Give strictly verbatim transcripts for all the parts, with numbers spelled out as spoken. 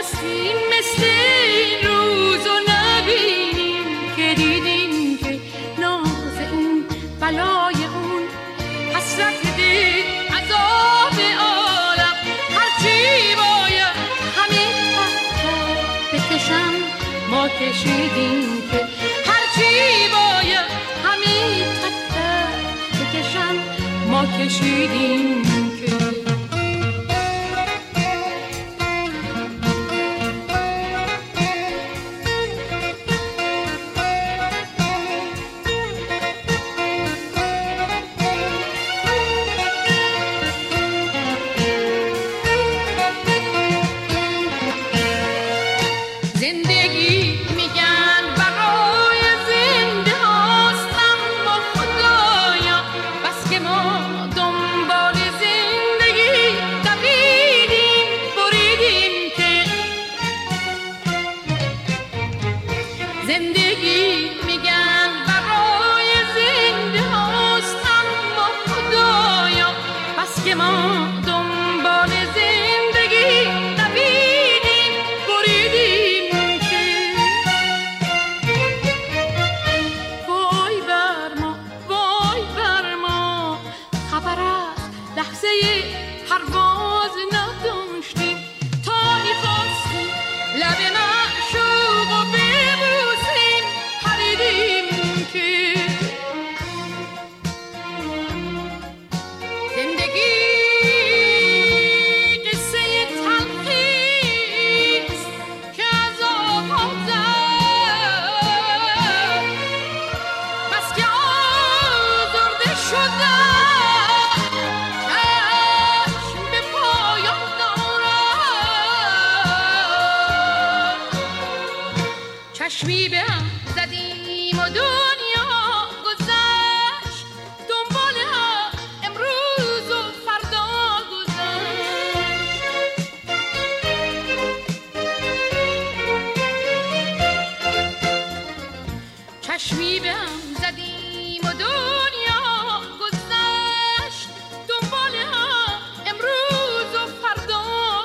میخواستیم مثل این روز و نبینیم که دیدیم که ناز این بلای اون حسرت دل عذاب عالم هرچی باید همه تحت بکشم ما کشیدیم که هرچی باید همه تحت بکشم ما کشیدیم که چشمی به هم زدیم و دنیا گذشت دنبال هم امروز و فردا گذشت چشمی به هم زدیم و دنیا گذشت دنبال هم امروز و فردا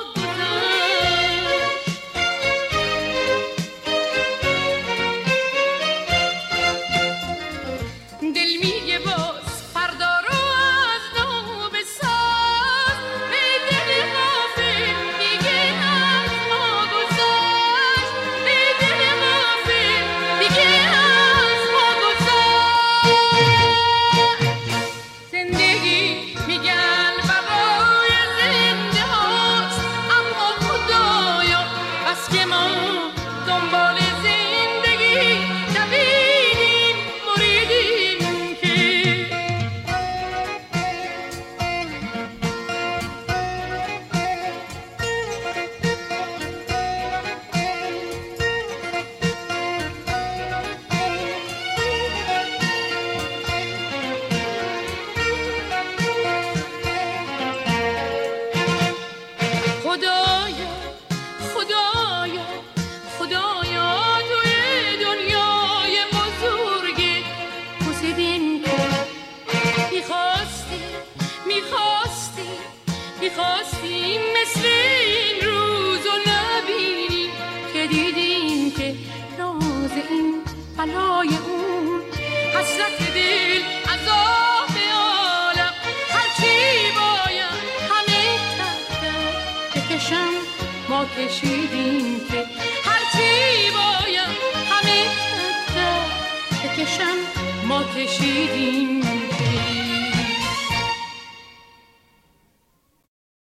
میخواستیم مثل این روز و نبینیم که دیدیم که راز این بلای اون حسرت دل عذاب عالم هرچی باید همه تحت بکشم ما کشیدیم که هرچی باید همه تحت بکشم ما کشیدیم که